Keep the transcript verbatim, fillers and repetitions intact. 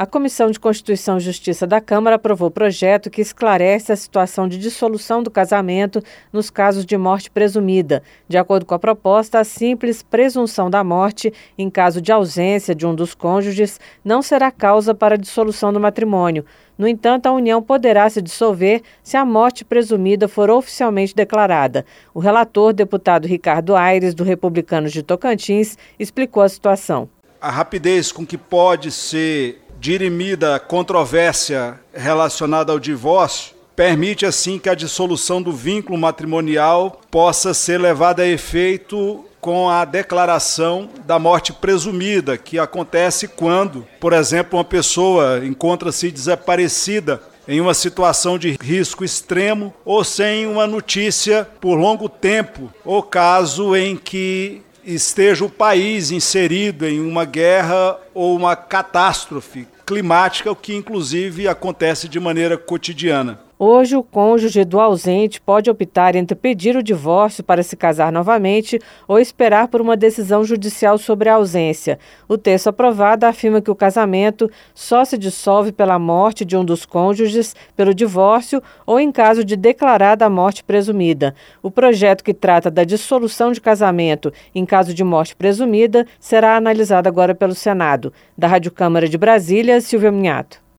A Comissão de Constituição e Justiça da Câmara aprovou o projeto que esclarece a situação de dissolução do casamento nos casos de morte presumida. De acordo com a proposta, a simples presunção da morte, em caso de ausência de um dos cônjuges, não será causa para a dissolução do matrimônio. No entanto, a união poderá se dissolver se a morte presumida for oficialmente declarada. O relator, deputado Ricardo Aires, do Republicanos de Tocantins, explicou a situação. A rapidez com que pode ser dirimida a controvérsia relacionada ao divórcio permite, assim, que a dissolução do vínculo matrimonial possa ser levada a efeito com a declaração da morte presumida, que acontece quando, por exemplo, uma pessoa encontra-se desaparecida em uma situação de risco extremo ou sem uma notícia por longo tempo, ou caso em que esteja o país inserido em uma guerra ou uma catástrofe climática, o que inclusive acontece de maneira cotidiana. Hoje, o cônjuge do ausente pode optar entre pedir o divórcio para se casar novamente ou esperar por uma decisão judicial sobre a ausência. O texto aprovado afirma que o casamento só se dissolve pela morte de um dos cônjuges, pelo divórcio ou em caso de declarada a morte presumida. O projeto que trata da dissolução de casamento em caso de morte presumida será analisado agora pelo Senado. Da Rádio Câmara de Brasília, Silvia Minhato.